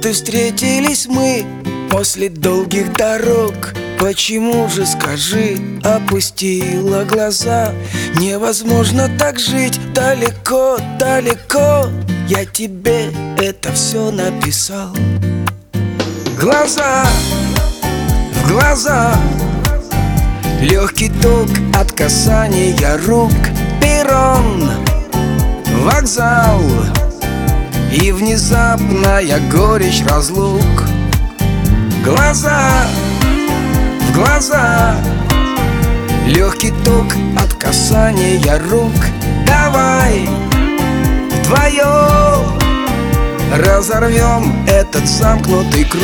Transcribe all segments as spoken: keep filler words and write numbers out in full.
и встретились мы после долгих дорог. Почему же, скажи, опустила глаза? Невозможно так жить далеко, далеко. Я тебе это все написал. Глаза в глаза, легкий ток от касания рук. Перрон, вокзал и внезапная горечь разлук. Глаза в глаза, легкий ток от касания рук. Давай вдвоем разорвем этот замкнутый круг.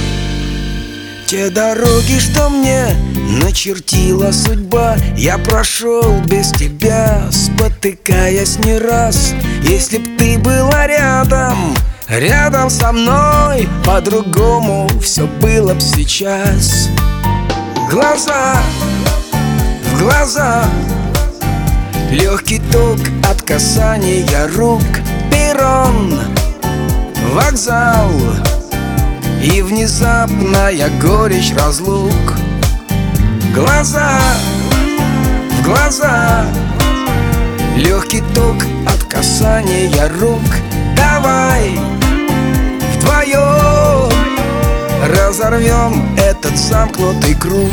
Те дороги, что мне начертила судьба, я прошел без тебя, спотыкаясь не раз. Если б ты была рядом, рядом со мной, по-другому все было б сейчас. Глаза в глаза, легкий ток от касания рук. Перрон, вокзал и внезапная горечь разлук. Глаза в глаза, легкий ток от касания рук. Давай вдвоем разорвем этот замкнутый круг.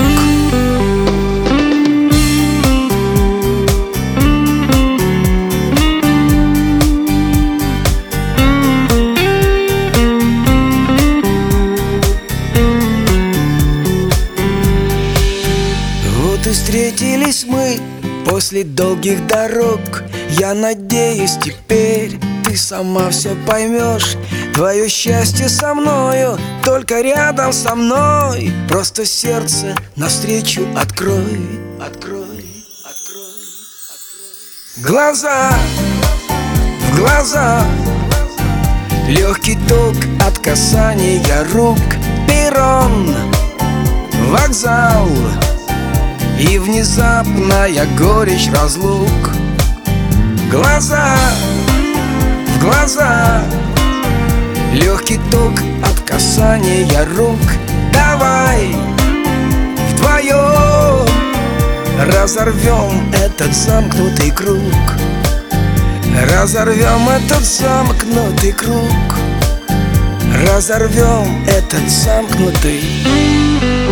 Вот и встретились мы после долгих дорог. Я надеюсь, теперь ты сама все поймешь. Твое счастье со мною, только рядом со мной. Просто сердце навстречу открой, открой, открой, открой. Глаза в глаза, легкий ток от касания рук. Перрон, вокзал и внезапная горечь разлук. Глаза в глаза, легкий ток от касания рук. Давай вдвоем разорвем этот замкнутый круг. Разорвем этот замкнутый круг. Разорвем этот замкнутый